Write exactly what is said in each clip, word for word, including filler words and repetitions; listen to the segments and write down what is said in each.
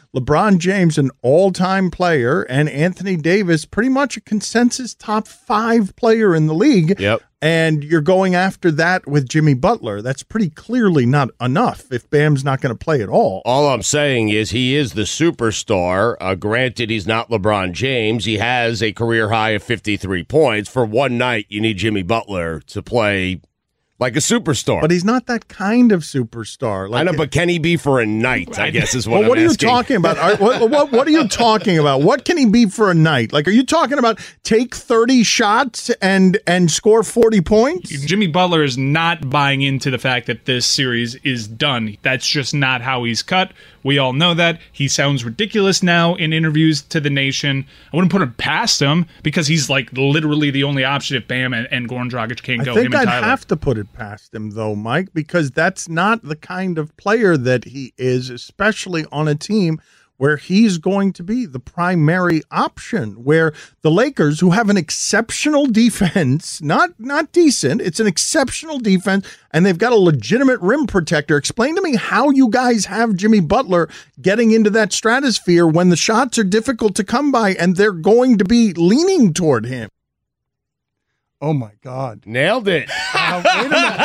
LeBron James, an all-time player, and Anthony Davis, pretty much a consensus top five player in the league. Yep. And you're going after that with Jimmy Butler. That's pretty clearly not enough if Bam's not going to play at all. All I'm saying is he is the superstar. Uh, granted, he's not LeBron James. He has a career high of fifty-three points. For one night, you need Jimmy Butler to play like a superstar. But he's not that kind of superstar. Like I know, but can he be for a night, I guess is what well, I'm what are asking. you talking about? Are, what, what, what are you talking about? What can he be for a night? Like, are you talking about take thirty shots and and score forty points? Jimmy Butler is not buying into the fact that this series is done. That's just not how he's cut. We all know that. He sounds ridiculous now in interviews to the nation. I wouldn't put it past him because he's like literally the only option if Bam and, and Goran Dragic can't go. I think him and I'd Tyler. have to put it past him, though, Mike, because that's not the kind of player that he is, especially on a team where he's going to be the primary option, where the Lakers, who have an exceptional defense, not not decent, it's an exceptional defense, and they've got a legitimate rim protector. Explain to me how you guys have Jimmy Butler getting into that stratosphere when the shots are difficult to come by and they're going to be leaning toward him. Oh, my God. Nailed it. Now, wait a minute.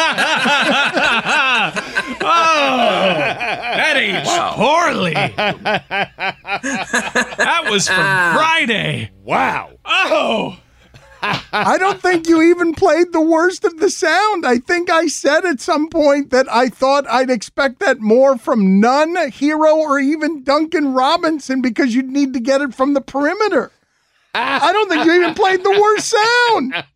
Oh, that aged poorly. That was from Friday. Wow. Oh. I don't think you even played the worst of the sound. I think I said at some point that I thought I'd expect that more from none, Hero, or even Duncan Robinson because you'd need to get it from the perimeter. I don't think you even played the worst sound.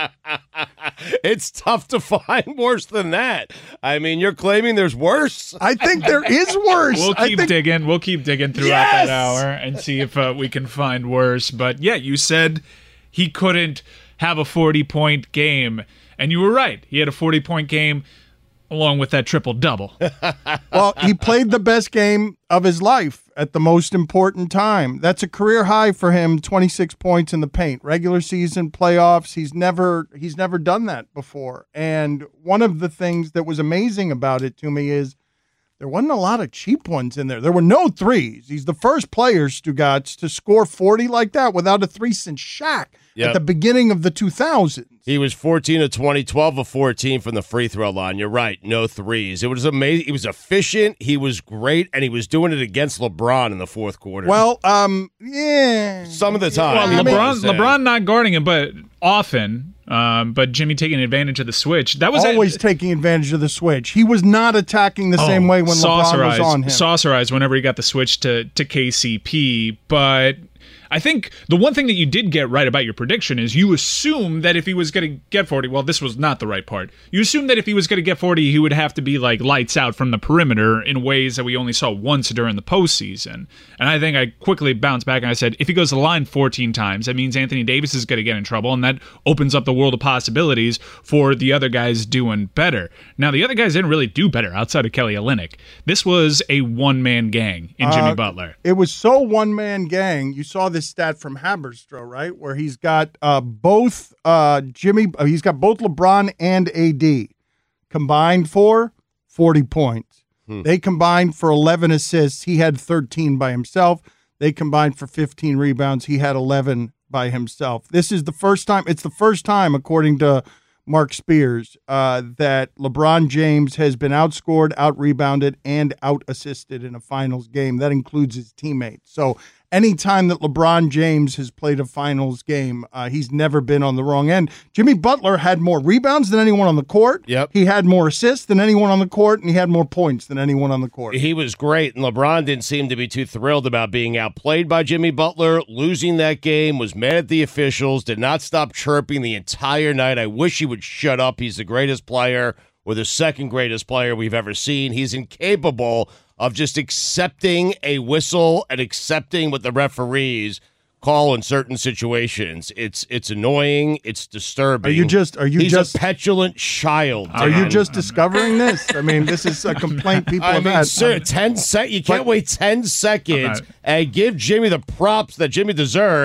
It's tough to find worse than that. I mean, you're claiming there's worse? I think there is worse. We'll I keep think- digging. We'll keep digging throughout Yes! that hour and see if uh, we can find worse. But yeah, you said he couldn't have a forty-point game, and you were right. He had a forty-point game along with that triple-double. Well, he played the best game of his life at the most important time. That's a career high for him, twenty-six points in the paint. Regular season, playoffs, he's never he's never done that before. And one of the things that was amazing about it to me is there wasn't a lot of cheap ones in there. There were no threes. He's the first player, Stugotz, to score forty like that without a three since Shaq Yep. at the beginning of the two thousands. He was fourteen of twenty, twelve of fourteen from the free throw line. You're right, no threes. It was amazing. He was efficient. He was great, and he was doing it against LeBron in the fourth quarter. Well, um, yeah. some of the time. Well, I mean, LeBron, LeBron not guarding him, but often. Um, but Jimmy taking advantage of the switch. That was Always a, taking advantage of the switch. He was not attacking the same way when LeBron was on him. Saucerized whenever he got the switch to, to K C P. But I think the one thing that you did get right about your prediction is you assume that if he was going to get forty, well, this was not the right part. You assume that if he was going to get forty, he would have to be like lights out from the perimeter in ways that we only saw once during the postseason. And I think I quickly bounced back and I said, if he goes to the line fourteen times, that means Anthony Davis is going to get in trouble, and that opens up the world of possibilities for the other guys doing better. Now, the other guys didn't really do better outside of Kelly Olynyk. This was a one-man gang in Jimmy Uh, Butler. It was so one-man gang. You saw this stat from Haberstroh, right, where he's got uh, both uh, Jimmy, uh, he's got both LeBron and A D combined for forty points. Hmm. They combined for eleven assists. He had thirteen by himself. They combined for fifteen rebounds. He had eleven by himself. This is the first time. It's the first time, according to Mark Spears, uh, that LeBron James has been outscored, out-rebounded, and out-assisted in a finals game. That includes his teammates. So anytime that LeBron James has played a finals game, uh, he's never been on the wrong end. Jimmy Butler had more rebounds than anyone on the court. Yep. He had more assists than anyone on the court, and he had more points than anyone on the court. He was great, and LeBron didn't seem to be too thrilled about being outplayed by Jimmy Butler. Losing that game, was mad at the officials, did not stop chirping the entire night. I wish he would shut up. He's the greatest player, or the second greatest player we've ever seen. He's incapable of just accepting a whistle and accepting what the referees call in certain situations. It's it's annoying. It's disturbing. Are you just? Are you He's just? a petulant child. Are you Dan. just discovering this? I mean, this is a complaint people I have mean, had. sir, ten sec- You can't But- wait ten seconds not- and give Jimmy the props that Jimmy deserves,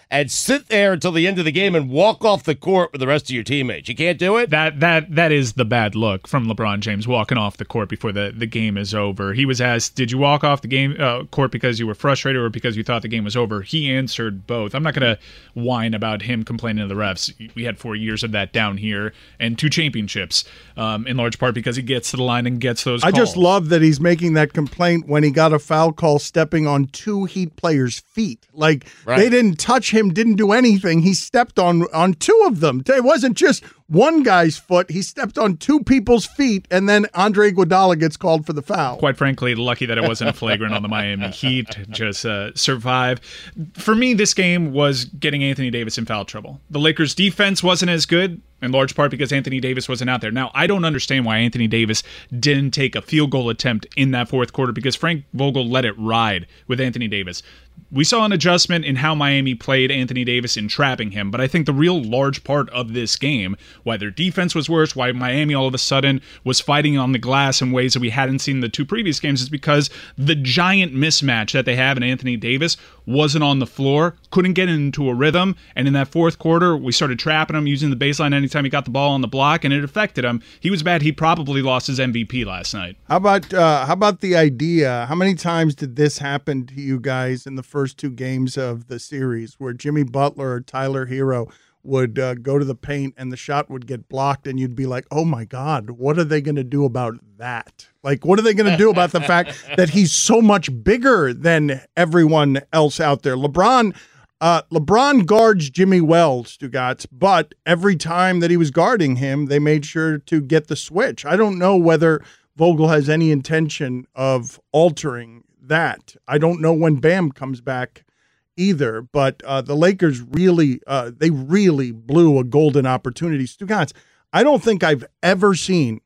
and sit there until the end of the game and walk off the court with the rest of your teammates. You can't do it? That that that is the bad look from LeBron James, walking off the court before the, the game is over. He was asked, did you walk off the game uh, court because you were frustrated or because you thought the game was over? He answered both. I'm not going to whine about him complaining to the refs. We had four years of that down here and two championships, um, in large part because he gets to the line and gets those I calls. just love that he's making that complaint when he got a foul call stepping on two Heat players' feet. Like, right. They didn't touch him, didn't do anything. He stepped on, on two of them. It wasn't just one guy's foot. He stepped on two people's feet, and then Andre Iguodala gets called for the foul. Quite frankly, lucky that it wasn't a flagrant on the Miami Heat. Just uh, survive. For me, this game was getting Anthony Davis in foul trouble. The Lakers' defense wasn't as good, in large part because Anthony Davis wasn't out there. Now, I don't understand why Anthony Davis didn't take a field goal attempt in that fourth quarter because Frank Vogel let it ride with Anthony Davis. We saw an adjustment in how Miami played Anthony Davis in trapping him, but I think the real large part of this game, why their defense was worse, why Miami all of a sudden was fighting on the glass in ways that we hadn't seen in the two previous games, is because the giant mismatch that they have in Anthony Davis wasn't on the floor, couldn't get into a rhythm, and in that fourth quarter, we started trapping him using the baseline anytime he got the ball on the block, and it affected him. He was bad. He probably lost his M V P last night. How about uh, how about the idea? How many times did this happen to you guys in the first two games of the series where Jimmy Butler or Tyler Hero would uh, go to the paint and the shot would get blocked and you'd be like, oh my God, what are they going to do about that? Like, what are they going to do about the fact that he's so much bigger than everyone else out there? LeBron, uh, LeBron guards Jimmy well, Stugotz, but every time that he was guarding him, they made sure to get the switch. I don't know whether Vogel has any intention of altering that. I don't know when Bam comes back either, but uh, the Lakers really, uh, they really blew a golden opportunity. Stugotz, I don't think I've ever seen,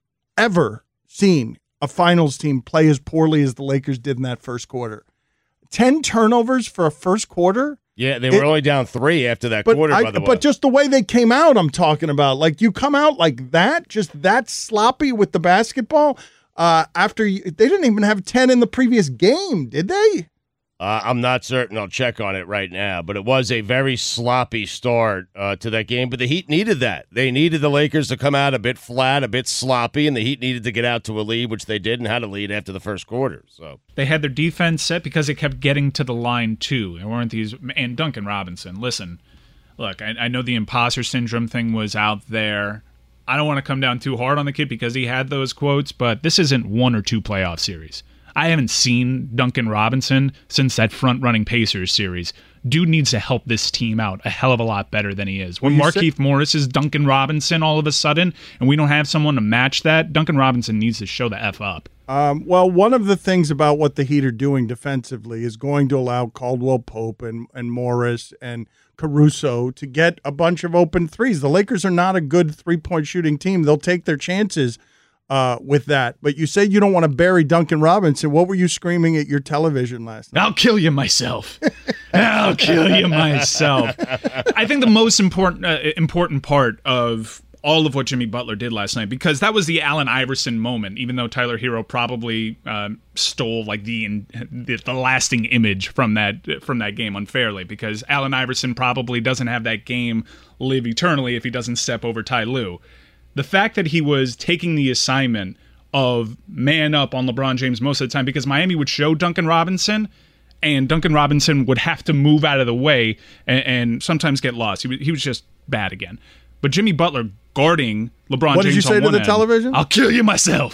ever seen a finals team play as poorly as the Lakers did in that first quarter. Ten turnovers for a first quarter? Yeah, they were It- only down three after that But, quarter, I- by the way. but just the way they came out, I'm talking about. Like, you come out like that, just that sloppy with the basketball, uh, after you, they didn't even have ten in the previous game, did they? Uh, I'm not certain. I'll check on it right now. But it was a very sloppy start uh, to that game. But the Heat needed that. They needed the Lakers to come out a bit flat, a bit sloppy, and the Heat needed to get out to a lead, which they did, and had a lead after the first quarter. So They had their defense set because they kept getting to the line, too. It weren't these. And Duncan Robinson, listen, look, I, I know the imposter syndrome thing was out there. I don't want to come down too hard on the kid because he had those quotes, but this isn't one or two playoff series. I haven't seen Duncan Robinson since that front-running Pacers series. Dude needs to help this team out a hell of a lot better than he is. When Well, you Markieff Morris is Duncan Robinson all of a sudden, and we don't have someone to match that, Duncan Robinson needs to show the F up. Um, well, one of the things about what the Heat are doing defensively is going to allow Caldwell Pope and, and Morris and Caruso to get a bunch of open threes. The Lakers are not a good three-point shooting team. They'll take their chances uh, with that. But you said you don't want to bury Duncan Robinson. What were you screaming at your television last night? I'll kill you myself. I'll kill you myself. I think the most important uh, important part of all of what Jimmy Butler did last night, because that was the Allen Iverson moment, even though Tyler Hero probably um, stole like the, the the lasting image from that from that game unfairly, because Allen Iverson probably doesn't have that game live eternally if he doesn't step over Ty Lue. The fact that he was taking the assignment of man up on LeBron James most of the time, because Miami would show Duncan Robinson, and Duncan Robinson would have to move out of the way and, and sometimes get lost. He was, he was just bad again. But Jimmy Butler guarding LeBron What James did you say on to one the end, television? I'll kill you myself.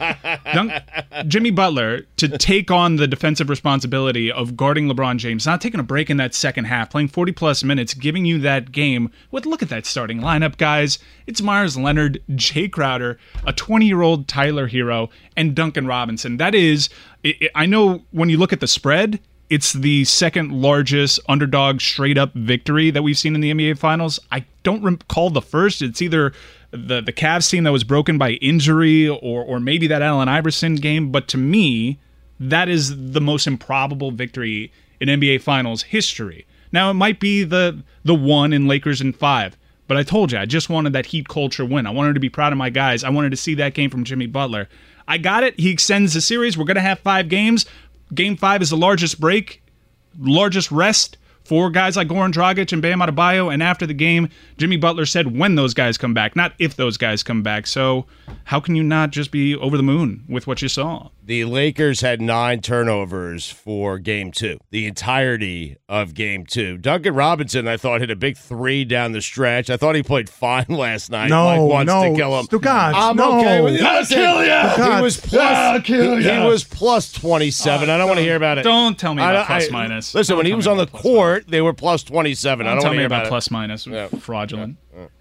Dunk, Jimmy Butler to take on the defensive responsibility of guarding LeBron James, not taking a break in that second half, playing forty plus minutes, giving you that game. With look at that starting lineup, guys. It's Myers Leonard, Jay Crowder, a twenty-year-old Tyler Hero, and Duncan Robinson. That is, it, it, I know when you look at the spread, it's the second largest underdog straight up victory that we've seen in the N B A Finals. I don't recall the first. It's either the the Cavs team that was broken by injury or or maybe that Allen Iverson game. But to me, that is the most improbable victory in N B A Finals history. Now, it might be the the one in Lakers in five. But I told you, I just wanted that Heat culture win. I wanted to be proud of my guys. I wanted to see that game from Jimmy Butler. I got it. He extends the series. We're going to have five games. Game five is the largest break, largest rest for guys like Goran Dragic and Bam Adebayo, and after the game, Jimmy Butler said when those guys come back, not if those guys come back. So how can you not just be over the moon with what you saw? The Lakers had nine turnovers for game two, the entirety of game two. Duncan Robinson, I thought, hit a big three down the stretch. I thought he played fine last night. No, Mike wants no, to kill him. Stugotz, I'm no. okay with it. I'll Listen, kill ya. He was plus, I'll kill he, he ya. was plus twenty-seven. Uh, I don't want to hear about it. Don't tell me I- about I- plus minus. Listen, Don't when he tell was me on the about plus court, they were plus twenty-seven. minus. I don't Don't tell want to me hear about, about plus minus. Yeah. Fraudulent.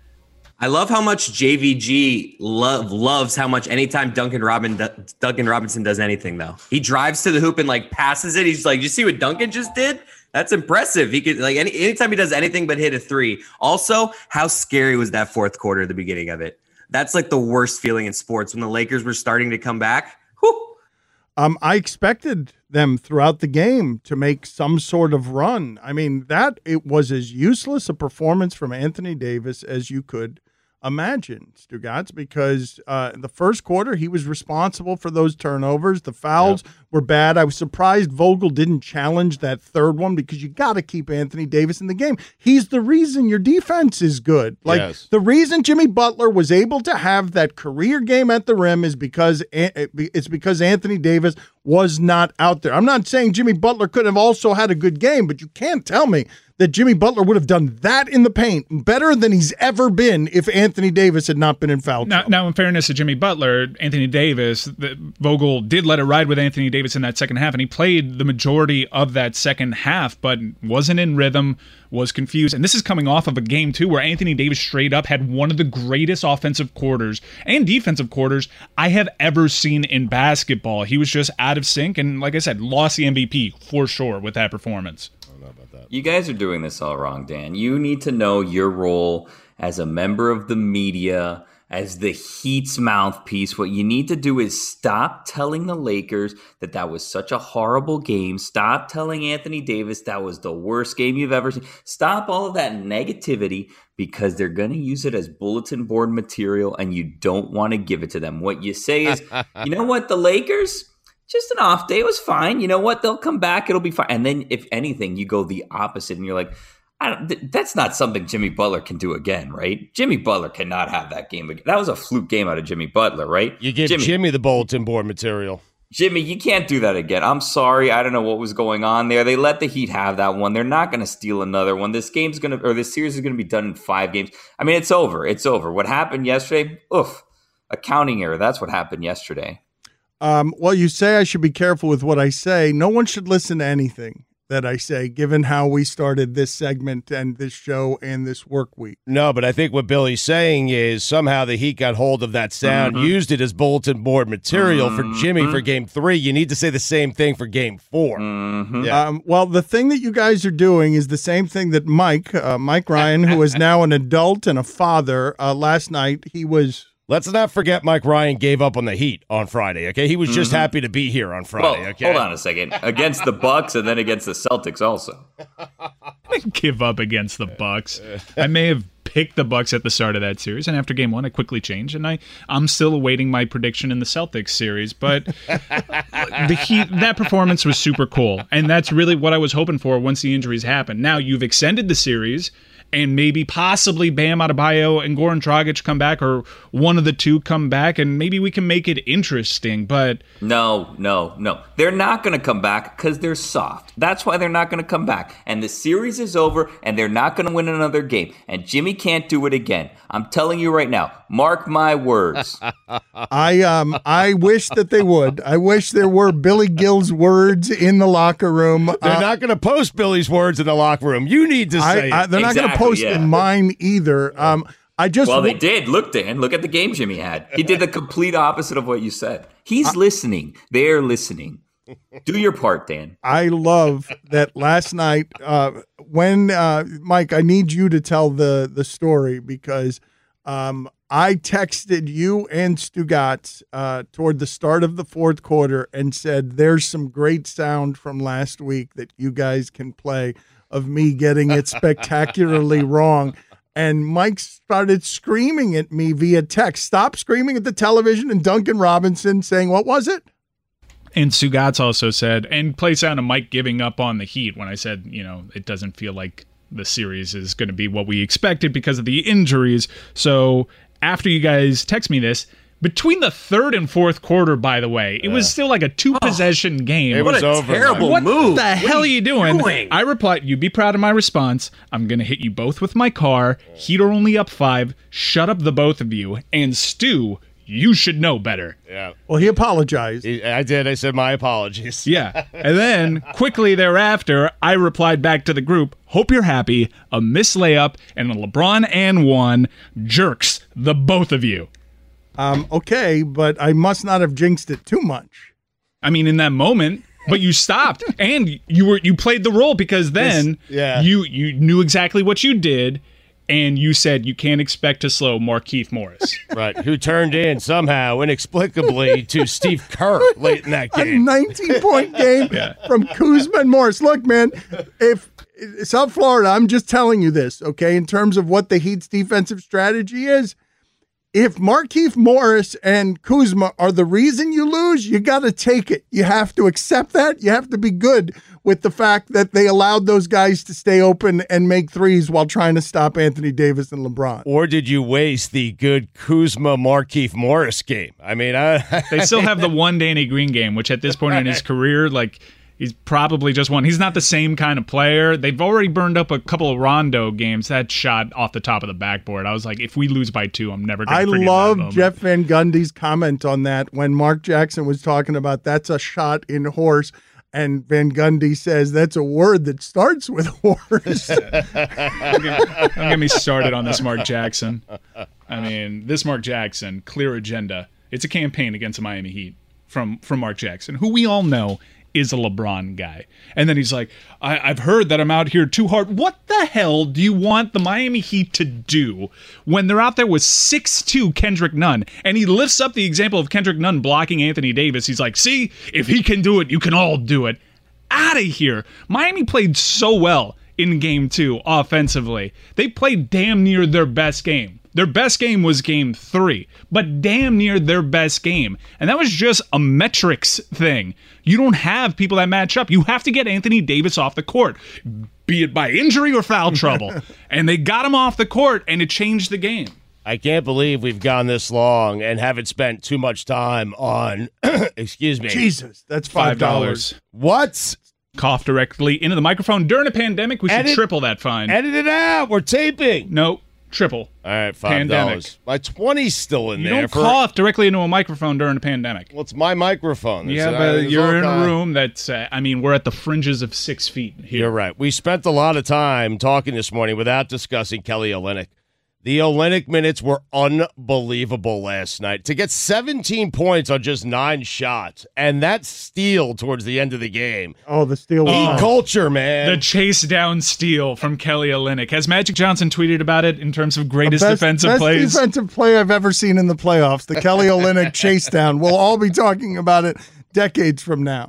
I love how much J V G love loves how much anytime Duncan Robin Duncan Robinson does anything though. He drives to the hoop and like passes it. He's like, "You see what Duncan just did? That's impressive." He could like any anytime he does anything but hit a three. Also, how scary was that fourth quarter at the beginning of it? That's like the worst feeling in sports when the Lakers were starting to come back. Whew. Um, I expected them throughout the game to make some sort of run. I mean, that it was as useless a performance from Anthony Davis as you could imagine, Stugotz, because uh, in the first quarter, he was responsible for those turnovers. The fouls yep. were bad. I was surprised Vogel didn't challenge that third one because you got to keep Anthony Davis in the game. He's the reason your defense is good. Like yes. the reason Jimmy Butler was able to have that career game at the rim is because it's because Anthony Davis was not out there. I'm not saying Jimmy Butler couldn't have also had a good game, but you can't tell me that Jimmy Butler would have done that in the paint better than he's ever been if Anthony Davis had not been in foul trouble. Now, now in fairness to Jimmy Butler, Anthony Davis, the, Vogel did let it ride with Anthony Davis in that second half, and he played the majority of that second half, but wasn't in rhythm, was confused. And this is coming off of a game, too, where Anthony Davis straight up had one of the greatest offensive quarters and defensive quarters I have ever seen in basketball. He was just out of sync, and like I said, lost the M V P for sure with that performance. You guys are doing this all wrong, Dan. You need to know your role as a member of the media, as the Heat's mouthpiece. What you need to do is stop telling the Lakers that that was such a horrible game. Stop telling Anthony Davis that was the worst game you've ever seen. Stop all of that negativity because they're going to use it as bulletin board material and you don't want to give it to them. What you say is, you know what, the Lakers... just an off day. It was fine. You know what? They'll come back. It'll be fine. And then, if anything, you go the opposite, and you're like, I don't, th- "That's not something Jimmy Butler can do again, right? Jimmy Butler cannot have that game again. That was a fluke game out of Jimmy Butler, right? You give Jimmy, Jimmy the bulletin board material. Jimmy, you can't do that again. I'm sorry. I don't know what was going on there. They let the Heat have that one. They're not going to steal another one. This game's going to, or this series is going to be done in five games. I mean, it's over. It's over. What happened yesterday? Oof, accounting error. That's what happened yesterday." Um, well, you say I should be careful with what I say. No one should listen to anything that I say, given how we started this segment and this show and this work week. No, but I think what Billy's saying is somehow the Heat got hold of that sound, mm-hmm. used it as bulletin board material mm-hmm. for Jimmy for game three. You need to say the same thing for game four. Mm-hmm. Yeah. Um, well, the thing that you guys are doing is the same thing that Mike, uh, Mike Ryan, who is now an adult and a father, uh, last night, he was... Let's not forget Mike Ryan gave up on the Heat on Friday, okay? He was just mm-hmm. happy to be here on Friday, well, okay? Hold on a second. Against the Bucks and then against the Celtics also. I didn't give up against the Bucks. I may have picked the Bucks at the start of that series, and after game one, I quickly changed, and I, I'm still awaiting my prediction in the Celtics series. But the Heat, that performance was super cool, and that's really what I was hoping for once the injuries happened. Now, you've extended the series, and maybe possibly Bam Adebayo and Goran Dragic come back, or one of the two come back, and maybe we can make it interesting. But no, no, no. They're not going to come back because they're soft. That's why they're not going to come back. And the series is over, and they're not going to win another game. And Jimmy can't do it again. I'm telling you right now. Mark my words. I um I wish that they would. I wish there were Billy Gill's words in the locker room. They're uh, not going to post Billy's words in the locker room. You need to say I, I, it. They're Exactly, not going to post yeah. in mine either. Um, I just Well, they did. Look, Dan, look at the game Jimmy had. He did the complete opposite of what you said. He's I, listening. They're listening. Do your part, Dan. I love that last night uh, when, uh, Mike, I need you to tell the, the story because um, I texted you and Stugotz uh, toward the start of the fourth quarter and said, there's some great sound from last week that you guys can play of me getting it spectacularly wrong. And Mike started screaming at me via text. Stop screaming at the television, and Duncan Robinson saying, what was it? And Sugats also said, and plays out of Mike giving up on the Heat when I said, you know, it doesn't feel like the series is going to be what we expected because of the injuries. So after you guys text me this, between the third and fourth quarter, by the way, it was still like a two-possession game. It What was a over. terrible What move. the hell What are you doing? doing? I replied, you'd be proud of my response. I'm going to hit you both with my car. Heat are only up five. Shut up, the both of you. And Stu, you should know better. Yeah. Well, he apologized. I did. I said my apologies. Yeah. And then, quickly thereafter, I replied back to the group, hope you're happy. A missed layup and a LeBron and one. Jerks, the both of you. Um, okay, but I must not have jinxed it too much. I mean, in that moment, but you stopped and you were you played the role because then This- yeah. you you knew exactly what you did, and you said you can't expect to slow Markieff Morris. Right. Who turned in somehow, inexplicably, to Steve Kerr late in that A game. nineteen-point game from Kuzma and Morris. Look, man, if South Florida, I'm just telling you this, okay, in terms of what the Heat's defensive strategy is, if Markieff Morris and Kuzma are the reason you lose, you got to take it. You have to accept that. You have to be good with the fact that they allowed those guys to stay open and make threes while trying to stop Anthony Davis and LeBron. Or did you waste the good Kuzma Markieff Morris game? I mean, I, They still have the one Danny Green game, which at this point in his career, like, he's probably just won. He's not the same kind of player. They've already burned up a couple of Rondo games. That shot off the top of the backboard. I was like, if we lose by two, I'm never going I to forget that love moment. Jeff Van Gundy's comment on that when Mark Jackson was talking about that's a shot in horse. And Van Gundy says that's a word that starts with horse. Don't get, don't get me started on this Mark Jackson. I mean, this Mark Jackson, clear agenda. It's a campaign against the Miami Heat from, from Mark Jackson, who we all know is a LeBron guy. And then he's like, I, I've heard that I'm out here too hard. What the hell do you want the Miami Heat to do when they're out there with six two Kendrick Nunn? And he lifts up the example of Kendrick Nunn blocking Anthony Davis. He's like, see, if he can do it, you can all do it. Out of here. Miami played so well in game two offensively. They played damn near their best game. Their best game was game three, but damn near their best game. And that was just a metrics thing. You don't have people that match up. You have to get Anthony Davis off the court, be it by injury or foul trouble. And they got him off the court, and it changed the game. I can't believe we've gone this long and haven't spent too much time on, excuse me. Jesus, that's five dollars. What? Cough directly into the microphone. During a pandemic, we should Edit- triple that fine. Edit it out. We're taping. no, triple. All right, five Pandemic. dollars. My twenty's still in You there. don't for, cough directly into a microphone during a pandemic. Well, it's my microphone. Yeah, It's- but there's you're all in a kind- room that's, uh, I mean, we're at the fringes of six feet here. You're right. We spent a lot of time talking this morning without discussing Kelly Olynyk. The Olynyk minutes were unbelievable last night. To get seventeen points on just nine shots, and that steal towards the end of the game. Oh, the steal was Heat nice. culture, man. The chase down steal from Kelly Olynyk. Has Magic Johnson tweeted about it in terms of greatest best, defensive best plays? defensive play I've ever seen in the playoffs. The Kelly Olynyk chase down. We'll all be talking about it decades from now.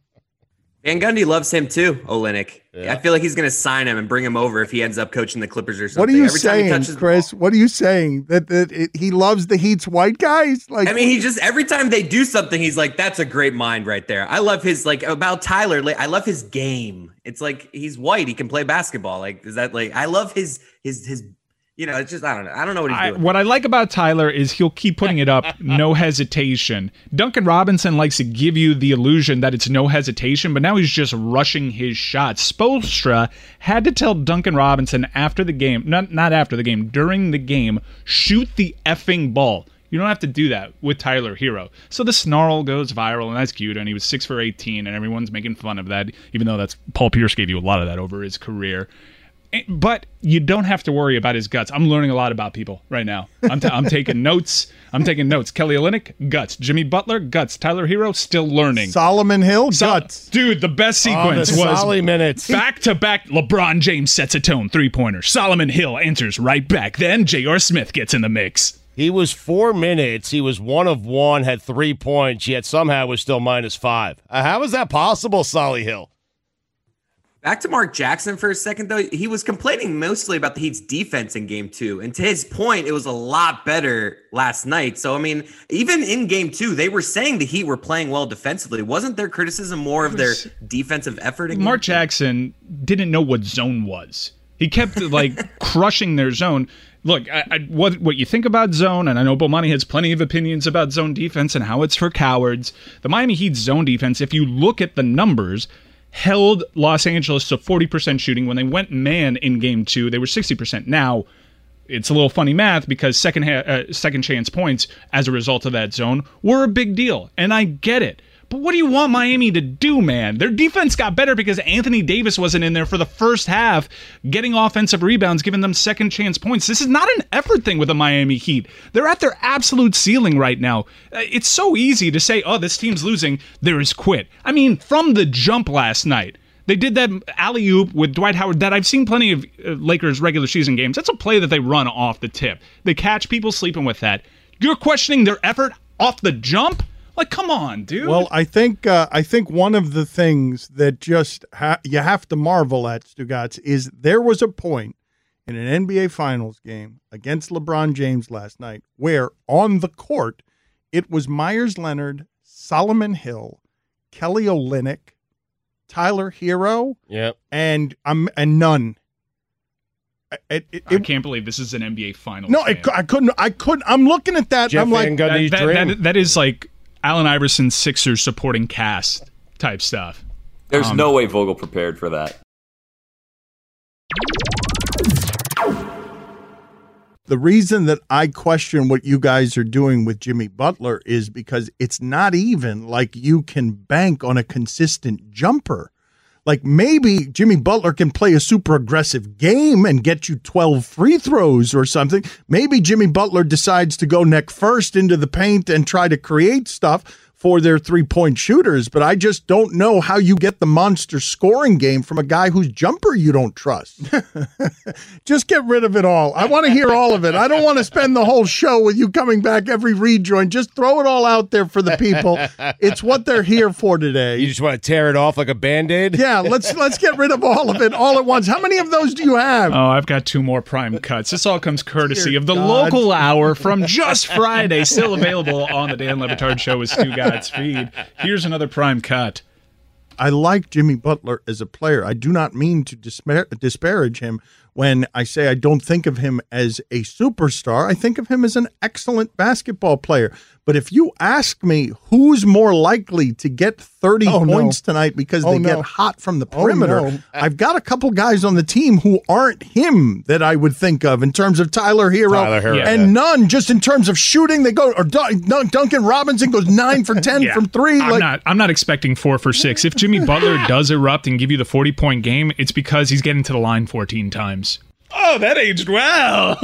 Van Gundy loves him too, Olynyk. I feel like he's going to sign him and bring him over if he ends up coaching the Clippers or something. What are you Every time he saying, touches the Chris? ball. What are you saying? That that it, he loves the Heat's white guys? Like, I mean, he just every time they do something, he's like, "That's a great mind right there." I love his like about Tyler. Like, I love his game. It's like he's white. He can play basketball. Like, is that like? I love his his his. You know, it's just I don't know. I don't know what he's I, doing. what I like about Tyler is he'll keep putting it up, no hesitation. Duncan Robinson likes to give you the illusion that it's no hesitation, but now he's just rushing his shots. Spoelstra had to tell Duncan Robinson after the game, not not after the game, during the game, shoot the effing ball. You don't have to do that with Tyler Hero. So the snarl goes viral, and that's cute, and he was six for eighteen, and everyone's making fun of that, even though that's Paul Pierce gave you a lot of that over his career. But you don't have to worry about his guts. I'm learning a lot about people right now. I'm, t- I'm taking notes. I'm taking notes. Kelly Olynyk, guts. Jimmy Butler, guts. Tyler Hero, still learning. Solomon Hill, So- guts. Dude, the best Oh, the sequence was Solly minutes. back-to-back LeBron James sets a tone, three-pointer. Solomon Hill answers right back. Then J R. Smith gets in the mix. He was four minutes. He was one of one, had three points, yet somehow was still minus five. Uh, how is that possible, Solly Hill? Back to Mark Jackson for a second, though. He was complaining mostly about the Heat's defense in game two. And to his point, it was a lot better last night. So, I mean, even in game two, they were saying the Heat were playing well defensively. Wasn't their criticism more of their defensive effort? In Mark game Jackson didn't know what zone was. He kept, like, crushing their zone. Look, I, I, what what you think about zone, and I know Bomani has plenty of opinions about zone defense and how it's for cowards. The Miami Heat's zone defense, if you look at the numbers, held Los Angeles to forty percent shooting. When they went man in game two, they were sixty percent. Now, it's a little funny math because second ha- uh, second chance points as a result of that zone were a big deal, and I get it. But what do you want Miami to do, man? Their defense got better because Anthony Davis wasn't in there for the first half, getting offensive rebounds, giving them second chance points. This is not an effort thing with the Miami Heat. They're at their absolute ceiling right now. It's so easy to say, oh, this team's losing, there is quit. I mean, from the jump last night, they did that alley-oop with Dwight Howard that I've seen plenty of Lakers regular season games. That's a play that they run off the tip. They catch people sleeping with that. You're questioning their effort off the jump? Like, come on, dude. Well, I think uh, I think one of the things that just ha- you have to marvel at, Stugotz, is there was a point in an N B A Finals game against LeBron James last night where on the court it was Myers Leonard, Solomon Hill, Kelly Olynyk, Tyler Hero, yep, and um, and none. It, it, I can't believe this is an N B A Finals. No, it, I couldn't. I couldn't. I'm looking at that. Jeff I'm like, Van Gundy's that, dream. that, that is like Allen Iverson's Sixers supporting cast type stuff. There's Um, no way Vogel prepared for that. the reason that I question what you guys are doing with Jimmy Butler is because it's not even like you can bank on a consistent jumper. Like maybe Jimmy Butler can play a super aggressive game and get you twelve free throws or something. Maybe Jimmy Butler decides to go neck first into the paint and try to create stuff for their three-point shooters, but I just don't know how you get the monster scoring game from a guy whose jumper you don't trust. Just get rid of it all. I want to hear all of it. I don't want to spend the whole show with you coming back every rejoin. Just throw it all out there for the people. It's what they're here for today. You just want to tear it off like a Band-Aid? Yeah, let's let's get rid of all of it all at once. How many of those do you have? Oh, I've got two more prime cuts. This all comes courtesy Dear of the God. local hour from just Friday, still available on the Dan Le Batard Show with Stu God's feed. Here's another prime cut. I like Jimmy Butler as a player. I do not mean to dispar- disparage him when I say I don't think of him as a superstar. I think of him as an excellent basketball player. But if you ask me who's more likely to get thirty Oh, no. points tonight because Oh, they no. get hot from the Oh, perimeter, no. Uh, I've got a couple guys on the team who aren't him that I would think of in terms of Tyler Hero, Tyler Hero, and yeah. none just in terms of shooting. They go, or Dun- Dun- Duncan Robinson goes nine for ten Yeah. from three. I'm like, not. I'm not expecting four for six. If Jimmy Butler does erupt and give you the forty point game, it's because he's getting to the line fourteen times. Oh, that aged well.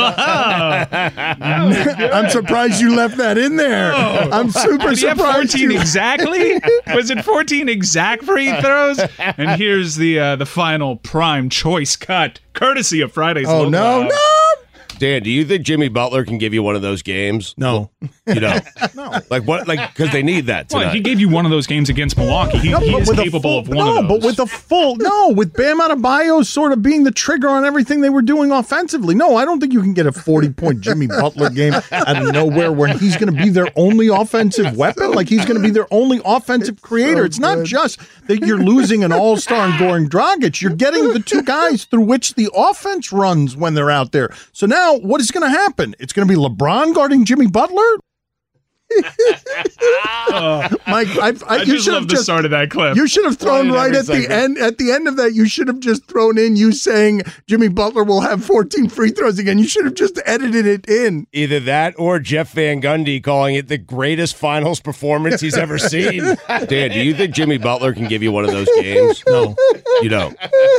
I'm surprised you left that in there. I'm super Did he have surprised. fourteen You- exactly? Was it fourteen exact free throws? And here's the uh, the final prime choice cut, courtesy of Friday's. Oh, Local no, Hour. no. Dan, do you think Jimmy Butler can give you one of those games? No. You don't? No. Like what? Like because they need that tonight. Well, he gave you one of those games against Milwaukee. He, No, he but is with a capable full, of one no, of those. but with a full, no, with Bam Adebayo sort of being the trigger on everything they were doing offensively. No, I don't think you can get a forty-point Jimmy Butler game out of nowhere where he's going to be their only offensive weapon. Like he's going to be their only offensive creator. so It's not good. just that you're losing an all-star in Goran Dragic. You're getting the two guys through which the offense runs when they're out there. So now what is going to happen? It's going to be LeBron guarding Jimmy Butler? Oh, Mike, I, I, I you just should love have the just start of that clip. You should have thrown Playing right every at the segment. end. At the end of that, you should have just thrown in you saying Jimmy Butler will have fourteen free throws again. You should have just edited it in. Either that or Jeff Van Gundy calling it the greatest finals performance he's ever seen. Dan, do you think Jimmy Butler can give you one of those games? No, you don't.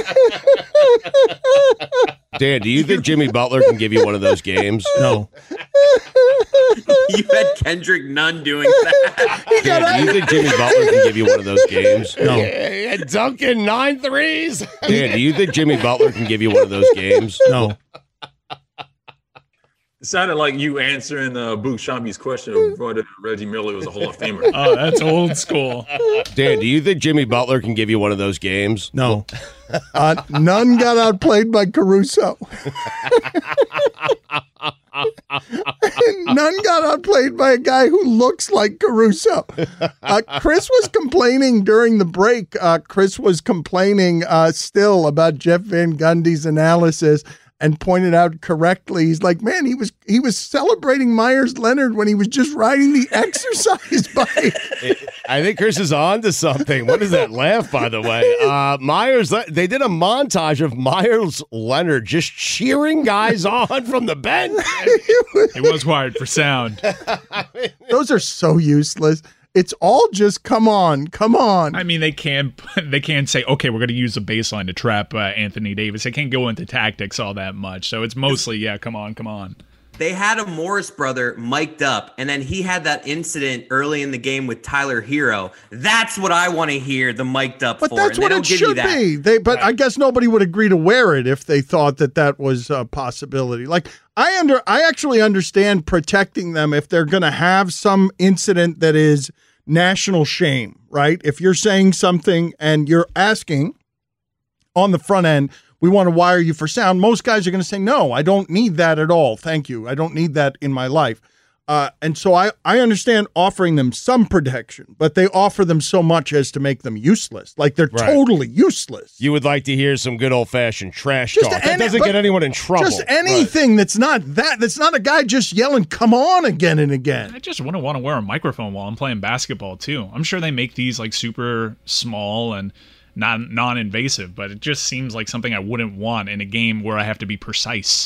Dan, do you think Jimmy Butler can give you one of those games? No. You had Kendrick Nunn doing that. Dan, do you think Jimmy Butler can give you one of those games? No. Yeah, Duncan, nine threes. Dan, do you think Jimmy Butler can give you one of those games? No. It sounded like you answering uh, Boog Shambi's question of whether Reggie Miller was a Hall of Famer. Oh, that's old school. Dan, do you think Jimmy Butler can give you one of those games? No. Uh, none got outplayed by Caruso. None got outplayed by a guy who looks like Caruso. Uh, Chris was complaining during the break. Uh, Chris was complaining uh, still about Jeff Van Gundy's analysis and pointed out correctly. He's like, man, he was he was celebrating Myers Leonard when he was just riding the exercise bike. I think Chris is on to something. What is that laugh, by the way? Uh, Myers, they did a montage of Myers Leonard just cheering guys on from the bench. He was wired for sound. Those are so useless. It's all just come on, come on. I mean, they can they can say, okay, we're going to use the baseline to trap uh, Anthony Davis. They can't go into tactics all that much. So it's mostly, yeah, come on, come on. They had a Morris brother mic'd up, and then he had that incident early in the game with Tyler Hero. That's what I want to hear the mic'd up but for. that's and what they it don't give should you that. be. They, but Right. I guess nobody would agree to wear it if they thought that that was a possibility. Like I under, I actually understand protecting them if they're going to have some incident that is national shame, right? If you're saying something and you're asking on the front end, we want to wire you for sound. Most guys are going to say, no, I don't need that at all. Thank you. I don't need that in my life. Uh, and so I, I understand offering them some protection, but they offer them so much as to make them useless. Like they're Right. totally useless. You would like to hear some good old-fashioned trash Just talk. That any- doesn't but get anyone in trouble. Just anything that's not that. That's not a guy just yelling, come on again and again. I just wouldn't want to wear a microphone while I'm playing basketball, too. I'm sure they make these like super small and non non-invasive, but it just seems like something I wouldn't want in a game where I have to be precise.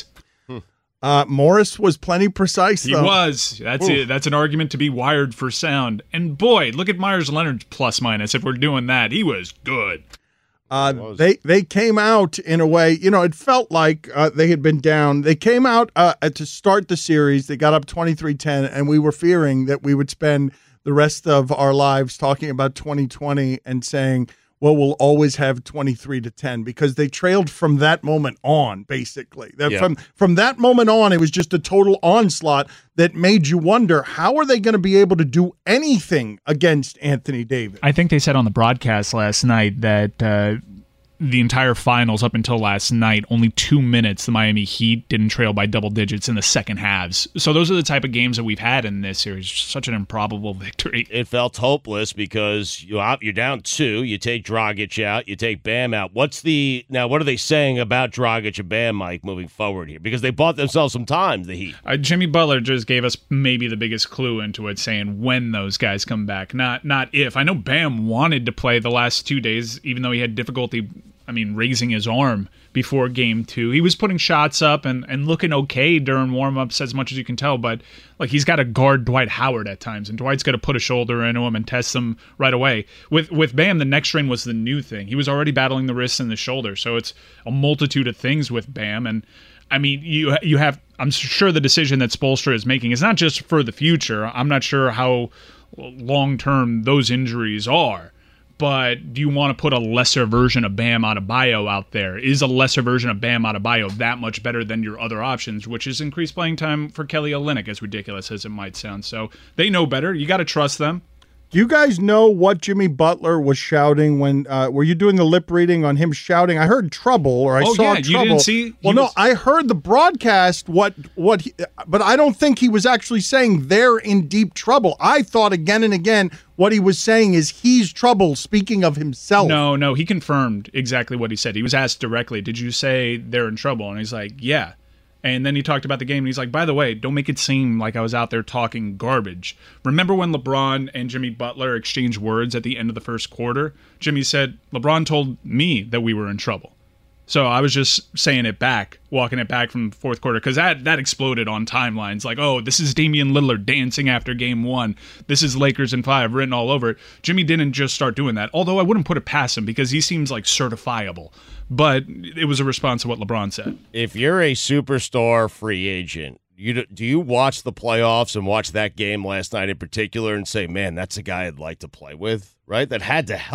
Uh, Morris was plenty precise, He though. was. That's it. That's an argument to be wired for sound. And boy, look at Myers Leonard's plus minus. If we're doing that, he was good. Uh, they they came out in a way, you know, it felt like uh, they had been down. They came out uh, to start the series. They got up twenty-three ten, and we were fearing that we would spend the rest of our lives talking about twenty twenty and saying, well, we'll always have twenty-three to ten, because they trailed from that moment on, basically. That Yeah. From from that moment on, it was just a total onslaught that made you wonder, how are they going to be able to do anything against Anthony Davis? I think they said on the broadcast last night that uh, the entire finals up until last night, only two minutes, the Miami Heat didn't trail by double digits in the second halves. So those are the type of games that we've had in this series. Such an improbable victory. It felt hopeless because you op- you're down two. You take Dragic out. You take Bam out. What's the now? What are they saying about Dragic and Bam, Mike, moving forward here? Because they bought themselves some time. The Heat. Uh, Jimmy Butler just gave us maybe the biggest clue into it, saying when those guys come back, not not if. I know Bam wanted to play the last two days, even though he had difficulty, I mean, raising his arm before game two. He was putting shots up and, and looking okay during warm-ups as much as you can tell, but like he's got to guard Dwight Howard at times, and Dwight's got to put a shoulder into him and test them right away. With with Bam, the neck strain was the new thing. He was already battling the wrist and the shoulder, so it's a multitude of things with Bam. And I mean, you you have, I'm sure the decision that Spoelstra is making is not just for the future. I'm not sure how long-term those injuries are. But do you want to put a lesser version of Bam Adebayo out there? Is a lesser version of Bam Adebayo that much better than your other options, which is increased playing time for Kelly Olynyk, as ridiculous as it might sound? So they know better. You got to trust them. Do you guys know what Jimmy Butler was shouting when? Uh, were you doing the lip reading on him shouting? I heard trouble, or I Oh, saw yeah, trouble. you didn't see? He Well, no, was- I heard the broadcast. What? What? He, but I don't think he was actually saying they're in deep trouble. I thought again and again what he was saying is he's trouble. Speaking of himself. No, no, he confirmed exactly what he said. He was asked directly, did you say they're in trouble? And he's like, yeah. And then he talked about the game, and he's like, by the way, don't make it seem like I was out there talking garbage. Remember when LeBron and Jimmy Butler exchanged words at the end of the first quarter? Jimmy said, LeBron told me that we were in trouble. So I was just saying it back, walking it back from the fourth quarter, because that, that exploded on timelines. Like, oh, this is Damian Lillard dancing after game one. This is Lakers in five written all over it. Jimmy didn't just start doing that, although I wouldn't put it past him because he seems like certifiable. But it was a response to what LeBron said. If you're a superstar free agent, you do, do you watch the playoffs and watch that game last night in particular and say, man, that's a guy I'd like to play with, right? That had to help.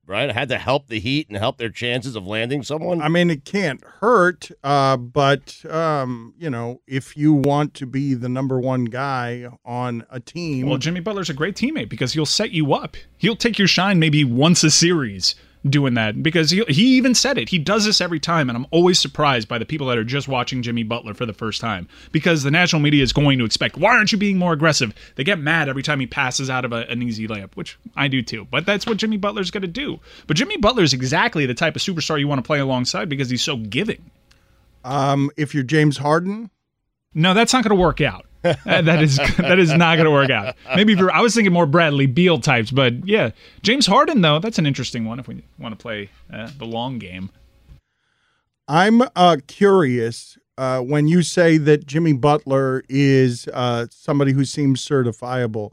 right? It had to help the Heat and help their chances of landing someone. I mean, it can't hurt, uh, but, um, you know, if you want to be the number one guy on a team. Well, Jimmy Butler's a great teammate because he'll set you up. He'll take your shine maybe once a series doing that because he, he even said it. He does this every time, and I'm always surprised by the people that are just watching Jimmy Butler for the first time because the national media is going to expect, why aren't you being more aggressive? They get mad every time he passes out of a, an easy layup, which I do too, but that's what Jimmy Butler's going to do. But Jimmy Butler is exactly the type of superstar you want to play alongside because he's so giving. Um, if you're James Harden? No, that's not going to work out. that is that is not going to work out. Maybe if you're, I was thinking more Bradley Beal types, but yeah, James Harden though, that's an interesting one if we want to play uh, the long game. I'm uh, curious uh, when you say that Jimmy Butler is uh, somebody who seems certifiable.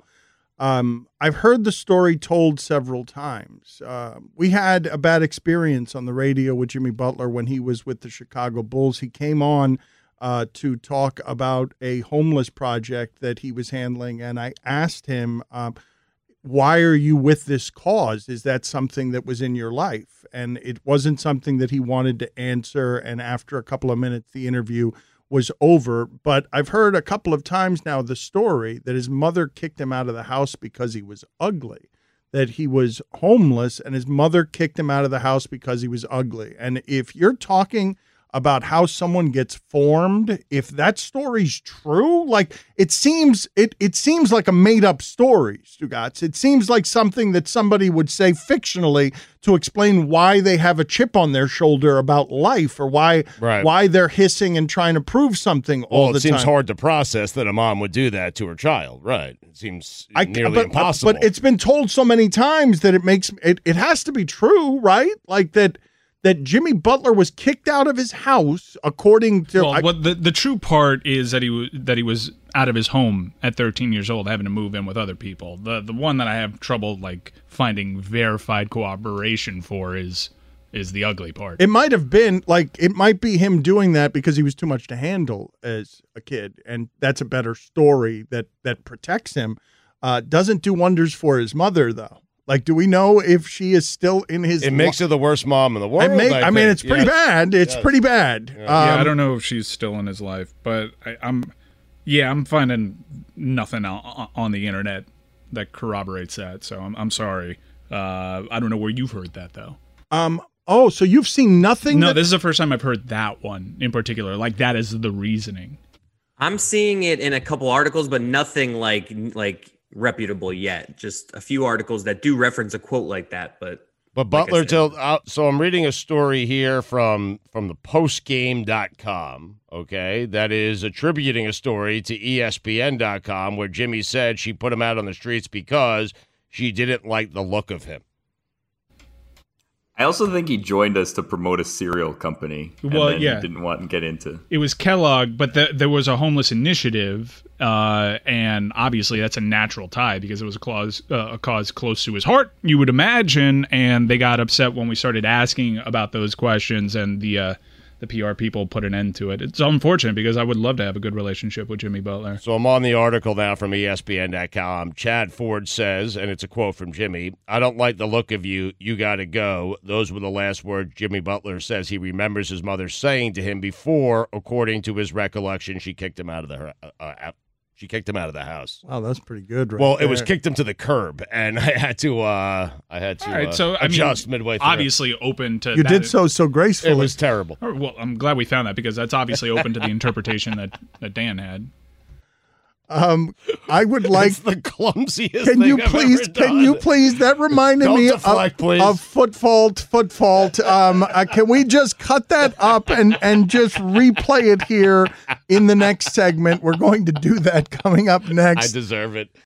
Um, I've heard the story told several times. Uh, we had a bad experience on the radio with Jimmy Butler when he was with the Chicago Bulls. He came on Uh, to talk about a homeless project that he was handling. And I asked him, um, why are you with this cause? Is that something that was in your life? And it wasn't something that he wanted to answer. And after a couple of minutes, the interview was over. But I've heard a couple of times now the story that his mother kicked him out of the house because he was ugly, that he was homeless and his mother kicked him out of the house because he was ugly. And if you're talking about how someone gets formed, if that story's true, like it seems it it seems like a made-up story, Stugotz. It seems like something that somebody would say fictionally to explain why they have a chip on their shoulder about life or why right. why they're hissing and trying to prove something all well, the it seems time. hard to process that a mom would do that to her child, right? It seems I, nearly but, impossible. But it's been told so many times that it makes it, it has to be true, right? Like that that Jimmy Butler was kicked out of his house, according to. Well, I, what the the true part is that he was that he was out of his home at thirteen years old, having to move in with other people. The the one that I have trouble like finding verified corroboration for is is the ugly part. It might have been like it might be him doing that because he was too much to handle as a kid, and that's a better story that that protects him. Uh, doesn't do wonders for his mother, though. Like, do we know if she is still in his? It makes her the worst mom in the world. I, make, I, I mean, think. it's pretty yes. bad. It's yes. pretty bad. Yeah. Um, yeah, I don't know if she's still in his life, but I, I'm, yeah, I'm finding nothing on, on the internet that corroborates that. So I'm, I'm sorry. Uh, I don't know where you've heard that though. Um. Oh, so you've seen nothing? No, that- this is the first time I've heard that one in particular. Like that is the reasoning. I'm seeing it in a couple articles, but nothing like like reputable yet. Just a few articles that do reference a quote like that, but But like Butler said, told uh, so I'm reading a story here from from the postgame dot com, okay? That is attributing a story to E S P N dot com where Jimmy said she put him out on the streets because she didn't like the look of him. I also think he joined us to promote a cereal company. And Well, then yeah. he didn't want to get into. It was Kellogg, but the, there was a homeless initiative, uh, and obviously that's a natural tie because it was a cause, uh, a cause close to his heart, you would imagine, and they got upset when we started asking about those questions, and the uh, the P R people put an end to it. It's unfortunate because I would love to have a good relationship with Jimmy Butler. So I'm on the article now from E S P N dot com. Chad Ford says, and it's a quote from Jimmy, "I don't like the look of you. You got to go." Those were the last words Jimmy Butler says he remembers his mother saying to him before, according to his recollection, she kicked him out of the uh, uh, she kicked him out of the house. Wow, that's pretty good, right? Well, it was there. kicked him to the curb, and I had to uh, I had to All right, uh, so I mean, adjust midway through. obviously open to You that. did so so gracefully. It was terrible. Oh, well, I'm glad we found that because that's obviously open to the interpretation that, that Dan had. Um, I would like. It's the clumsiest Can thing you I've please? ever Can done. you please? That reminded Don't me deflect, of, please. of foot fault. Foot fault. Um, uh, can we just cut that up and and just replay it here in the next segment? We're going to do that coming up I next. deserve it.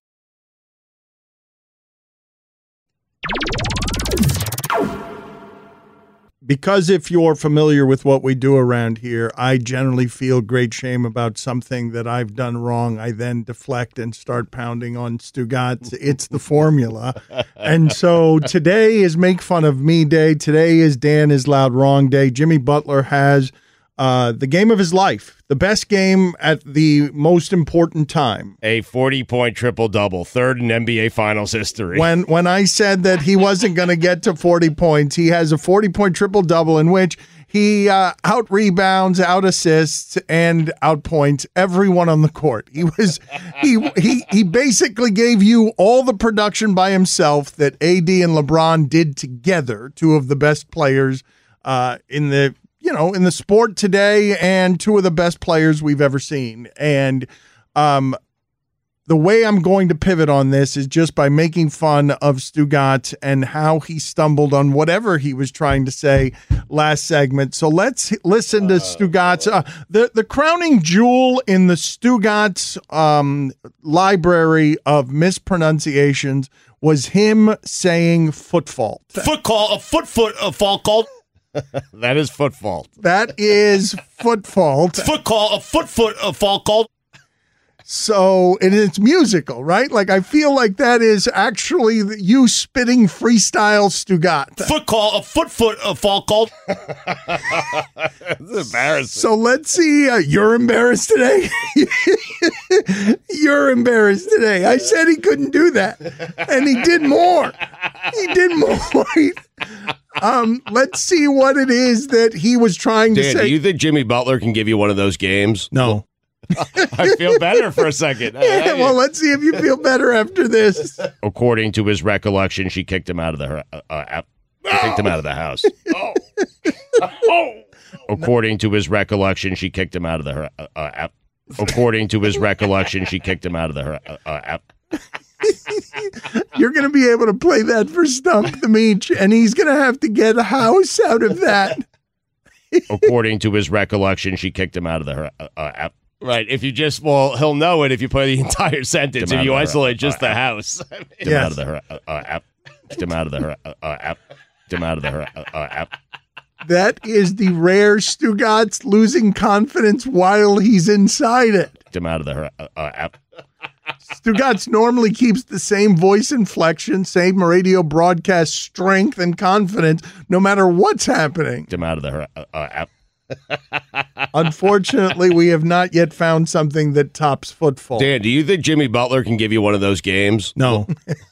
Because if you're familiar with what we do around here, I generally feel great shame about something that I've done wrong. I then deflect and start pounding on Stugotz. It's the formula. And so today is Make Fun of Me Day. Today is Dan is Loud Wrong Day. Jimmy Butler has Uh, the game of his life, the best game at the most important time. A forty-point triple-double, third in N B A Finals history. When when I said that he wasn't going to get to forty points, he has a forty-point triple-double in which he uh, out-rebounds, out-assists, and out-points everyone on the court. He was he he he basically gave you all the production by himself that A D and LeBron did together, two of the best players uh, in the you know, in the sport today, and two of the best players we've ever seen. And um, the way I'm going to pivot on this is just by making fun of Stugotz and how he stumbled on whatever he was trying to say last segment. So let's listen to Stugotz. Uh, the, the crowning jewel in the Stugotz um, library of mispronunciations was him saying foot fault. Foot call, a foot foot, a fault called. That is foot fault. That is foot fault. Foot call, a foot foot, a fault called. So and it's musical, right? Like I feel like that is actually you spitting freestyle Stugotz. Foot call, a foot foot, a fault called. That's embarrassing. So let's see. Uh, you're embarrassed today. You're embarrassed today. I said he couldn't do that, and he did more. He did more. Um, let's see what it is that he was trying to Dan, say. do you think Jimmy Butler can give you one of those games? No. I feel better for a second. Yeah, well, let's see if you feel better after this. According to his recollection, she kicked him out of the uh, uh, she kicked him out of the house. Oh. Oh. According to his recollection, she kicked him out of the uh, uh, according to his recollection, she kicked him out of the uh, uh, You're going to be able to play that for Stump the Meech, and he's going to have to get a house out of that. According to his recollection, she kicked him out of the uh, uh, right. If you just, well, he'll know it if you play the entire sentence. If you isolate just the house. Get him out of the uh, uh, Get him out of the uh, uh, Get him out of the uh, uh, That is the rare Stugotz losing confidence while he's inside it. Get him out of the uh, uh, Stugotz normally keeps the same voice inflection, same radio broadcast strength and confidence, no matter what's happening. Get him out of the uh, uh, Unfortunately, we have not yet found something that tops foot fault. Dan, do you think Jimmy Butler can give you one of those games? No.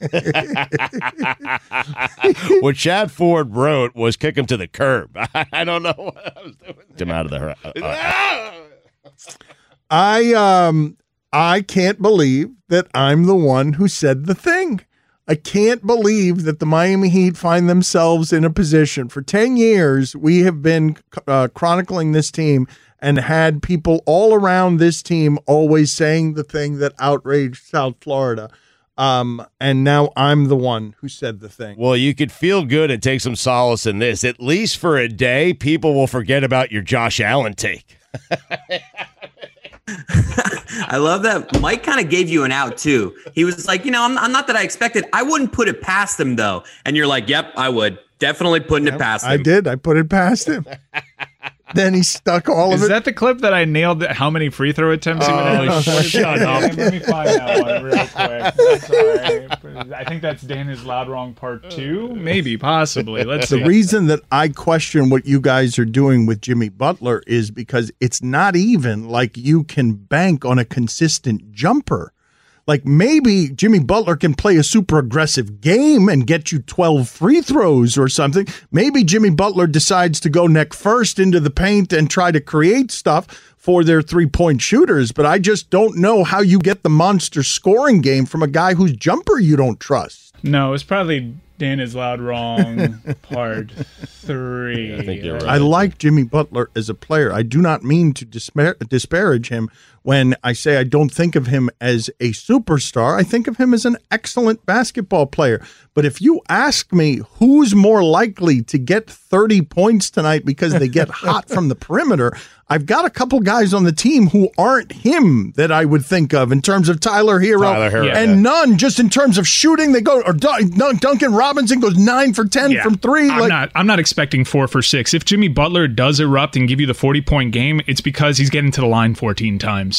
What Chad Ford wrote was kick him to the curb. I don't know what I was doing. Get him out of the uh, uh, I um I can't believe that I'm the one who said the thing. I can't believe that the Miami Heat find themselves in a position. For ten years, we have been uh, chronicling this team and had people all around this team always saying the thing that outraged South Florida. Um, and now I'm the one who said the thing. Well, you could feel good and take some solace in this. At least for a day, people will forget about your Josh Allen take. I love that Mike kind of gave you an out too. He was like, you know, I'm, I'm not that I expected. I wouldn't put it past him though. And you're like, yep, I would. Definitely putting yep, it past him. I did. I put it past him. Then he stuck all Is of it. Is that the clip that I nailed how many free throw attempts he would have? Oh, shut up. Let me find that one real quick. Sorry. I think that's Dan is Loud Wrong Part two. Maybe, possibly. Let's The see. reason that I question what you guys are doing with Jimmy Butler is because it's not even like you can bank on a consistent jumper. Like maybe Jimmy Butler can play a super aggressive game and get you twelve free throws or something. Maybe Jimmy Butler decides to go neck first into the paint and try to create stuff for their three-point shooters. But I just don't know how you get the monster scoring game from a guy whose jumper you don't trust. No, it's probably Dan is Loud Wrong Part three. I think you're right. I like Jimmy Butler as a player. I do not mean to dispar- disparage him when I say I don't think of him as a superstar. I think of him as an excellent basketball player. But if you ask me who's more likely to get thirty points tonight because they get hot from the perimeter, I've got a couple guys on the team who aren't him that I would think of in terms of Tyler Hero, Tyler Hero and yeah. none just in terms of shooting. They go, or Dun- Duncan Robinson goes nine for ten Yeah. from three. I'm like, not. I'm not expecting four for six. If Jimmy Butler does erupt and give you the forty point game, it's because he's getting to the line fourteen times.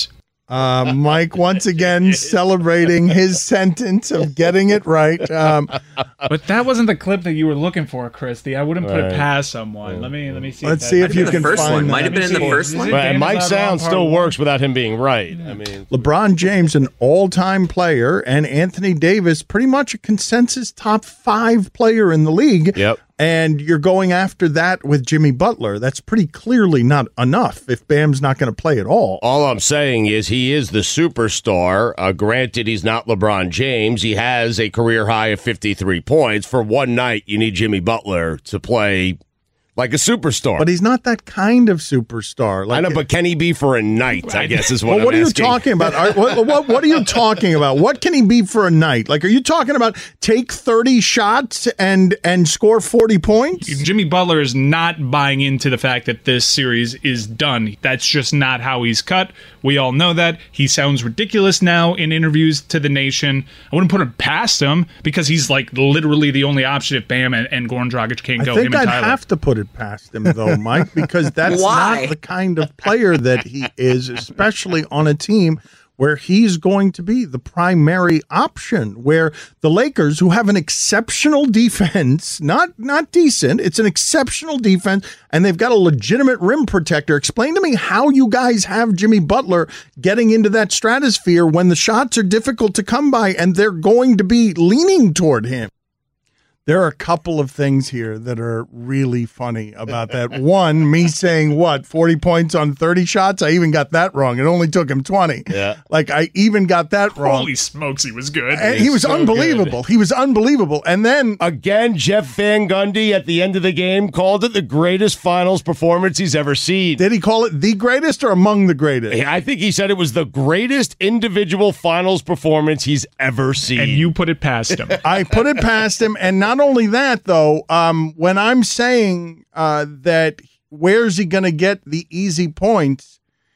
Uh, Mike once again celebrating his sentence of getting it right. Um, But that wasn't the clip that you were looking for, Christy. I wouldn't put Right. it past someone. Let me let me see. Let's if see that- if you the can first find one. that. Might have been in the first one. Right, and Mike Sound Sound still works without him being right. I mean, LeBron James, an all-time player, and Anthony Davis, pretty much a consensus top five player in the league. Yep. And you're going after that with Jimmy Butler. That's pretty clearly not enough if Bam's not going to play at all. all I'm saying is he is the superstar. Uh, granted, he's not LeBron James. He has a career high of fifty-three points. For one night, you need Jimmy Butler to play like a superstar. But he's not that kind of superstar. Like, I know, but can he be for a night, I guess is what well, I'm what are asking. you talking about? Are- what, what, what are you talking about? What can he be for a night? Like, are you talking about take thirty shots and and score forty points? Jimmy Butler is not buying into the fact that this series is done. That's just not how he's cut. We all know that. He sounds ridiculous now in interviews to the nation. I wouldn't put him past him because he's like literally the only option if Bam and, and Goran Dragic can't I go. think him and I'd Tyler. have to put it past him, though, Mike, because that's Why? not the kind of player that he is, especially on a team where he's going to be the primary option, where the Lakers, who have an exceptional defense, not not decent, it's an exceptional defense, and they've got a legitimate rim protector. Explain to me how you guys have Jimmy Butler getting into that stratosphere when the shots are difficult to come by and they're going to be leaning toward him. There are a couple of things here that are really funny about that. One, me saying what, forty points on thirty shots? I even got that wrong. It only took him twenty. Yeah. Like, I even got that wrong. Holy smokes, he was good. And he was so unbelievable. He was unbelievable. And then Again, Jeff Van Gundy at the end of the game called it the greatest finals performance he's ever seen. did he call it the greatest or among the greatest? I think he said it was the greatest individual finals performance he's ever seen. And you put it past him. I put it past him. And not only that, though, um, when I'm saying uh, that where's he going to get the easy points,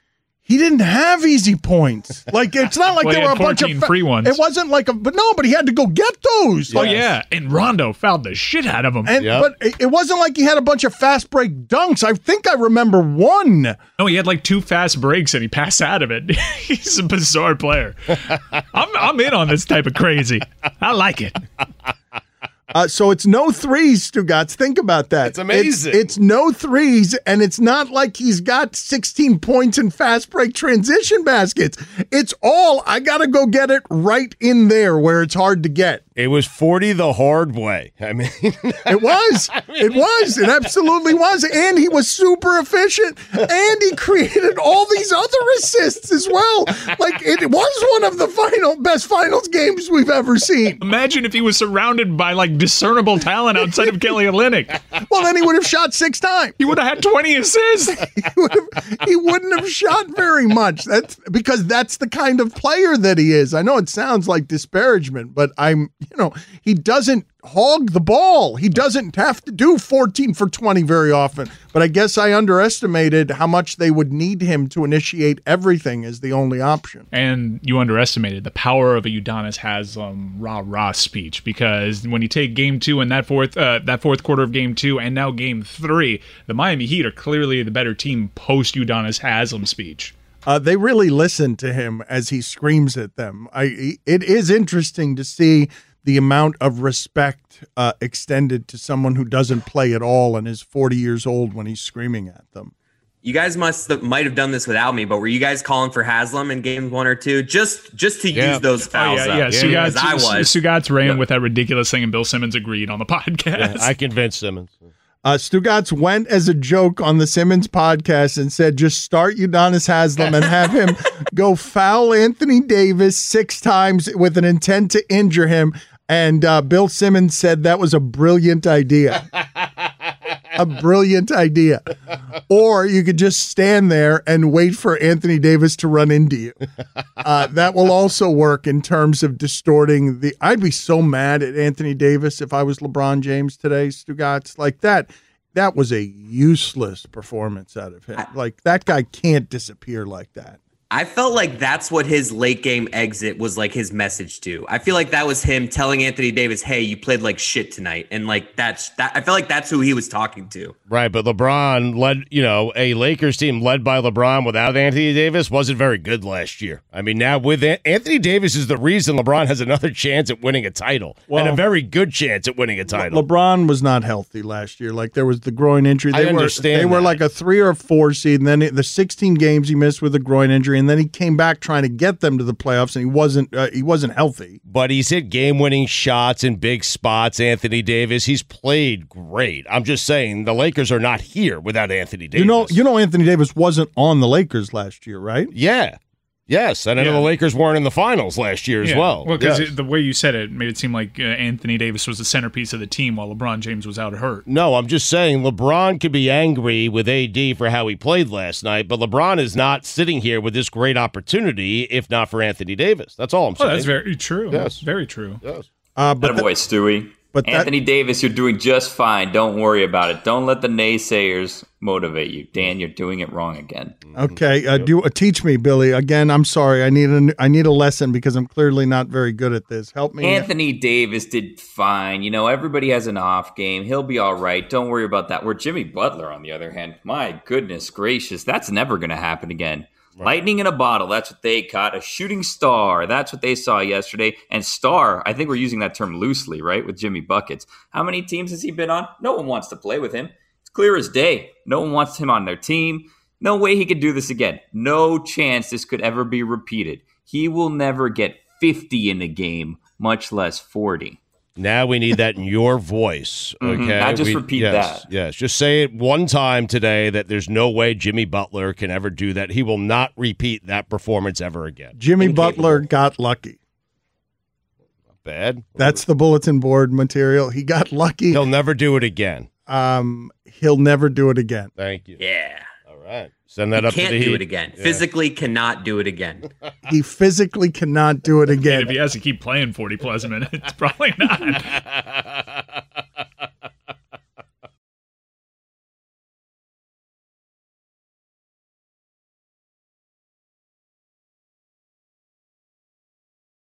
he didn't have easy points. Like, it's not like Well, he there were had a bunch of fourteen free ones. It wasn't like a, but no, but he had to go get those. Oh, Like, yeah. And Rondo fouled the shit out of him. And Yep. but it, it wasn't like he had a bunch of fast break dunks. I think I remember one. No, he had like two fast breaks and he passed out of it. He's a bizarre player. I'm, I'm in on this type of crazy. I like it. Uh, so it's no threes, Stugotz. Think about that. It's amazing. It's, it's no threes, and it's not like he's got sixteen points in fast break transition baskets. It's all, I got to go get it right in there where it's hard to get. It was forty the hard way. I mean, It was. It was. It absolutely was. And he was super efficient. And he created all these other assists as well. Like, it was one of the final best finals games we've ever seen. Imagine if he was surrounded by like discernible talent outside of Kelly Olynyk. Well, then he would have shot six times. He would have had twenty assists. He, would have, he wouldn't have shot very much. That's because that's the kind of player that he is. I know it sounds like disparagement, but I'm, you know, he doesn't hog the ball. He doesn't have to do fourteen for twenty very often. But I guess I underestimated how much they would need him to initiate everything as the only option. And you underestimated the power of a Udonis Haslam rah rah speech, because when you take game two and that fourth uh, that fourth quarter of game two and now game three, the Miami Heat are clearly the better team post Udonis Haslam speech. Uh, they really listen to him as he screams at them. I. It is interesting to see the amount of respect uh, extended to someone who doesn't play at all and is forty years old when he's screaming at them. You guys must might have done this without me, but were you guys calling for Haslam in games one or two, just just to Yeah. use those Oh, fouls? yeah, up? yeah. Sugats, Because I was. Sugats ran Yeah. with that ridiculous thing, and Bill Simmons agreed on the podcast. I convinced Simmons. Uh, Stugotz went as a joke on the Simmons podcast and said, just start Udonis Haslam and have him go foul Anthony Davis six times with an intent to injure him. And uh, Bill Simmons said that was a brilliant idea. A brilliant idea. Or you could just stand there and wait for Anthony Davis to run into you. Uh, that will also work in terms of distorting the. I'd be so mad at Anthony Davis if I was LeBron James today, Stugotz. Like that. That was a useless performance out of him. Like that guy can't disappear like that. I felt like that's what his late game exit was like his message to. I feel like that was him telling Anthony Davis, hey, you played like shit tonight. And like that's that I feel like that's who he was talking to. Right, but LeBron led, you know, a Lakers team led by LeBron without Anthony Davis wasn't very good last year. I mean, now with Anthony Davis is the reason LeBron has another chance at winning a title Well, and a very good chance at winning a title. Le- LeBron was not healthy last year. Like there was the groin injury. They I were, understand They were that. like a three or four seed, and then it, the sixteen games he missed with a groin injury, and then he came back trying to get them to the playoffs, and he wasn't. Uh, he wasn't healthy. But he's hit game-winning shots in big spots, Anthony Davis. He's played great. I'm just saying the Lakers are not here without Anthony Davis. You know, you know, Anthony Davis wasn't on the Lakers last year, right? Yeah. Yes, and I know Yeah. the Lakers weren't in the finals last year as Yeah. well. Well, because Yes. the way you said it made it seem like uh, Anthony Davis was the centerpiece of the team while LeBron James was out hurt. No, I'm just saying LeBron could be angry with A D for how he played last night, but LeBron is not sitting here with this great opportunity if not for Anthony Davis. That's all I'm Oh, saying. that's very true. Yes. Very true. Yes. Uh, but That boy, Stewie. but that- Anthony Davis, you're doing just fine. Don't worry about it. Don't let the naysayers motivate you. Dan, you're doing it wrong again. okay, uh, do uh, teach me, Billy. Again, I'm sorry. I need a n- I need a lesson because I'm clearly not very good at this. Help me. Anthony Davis did fine. You know, everybody has an off game. He'll be all right. Don't worry about that. Where Jimmy Butler, on the other hand, my goodness gracious, that's never going to happen again. Lightning in a bottle, that's what they caught. A shooting star, that's what they saw yesterday. And star, I think we're using that term loosely, right, with Jimmy Buckets. How many teams has he been on? No one wants to play with him. It's clear as day. No one wants him on their team. No way he could do this again. No chance this could ever be repeated. He will never get fifty in a game, much less forty. Now we need that in your voice. Okay. Mhm. Now just We- repeat yes, that. Yes. Just say it one time today that there's no way Jimmy Butler can ever do that. He will not repeat that performance ever again. Jimmy Incapable. Butler got lucky. Bad. That's the bulletin board material. He got lucky. He'll never do it again. Um, he'll never do it again. Thank you. Yeah. All right. Send that up Can't to the do Heat. it again. Yeah. Physically cannot do it again. He physically cannot do it And again. if he has to keep playing forty plus minutes, probably not.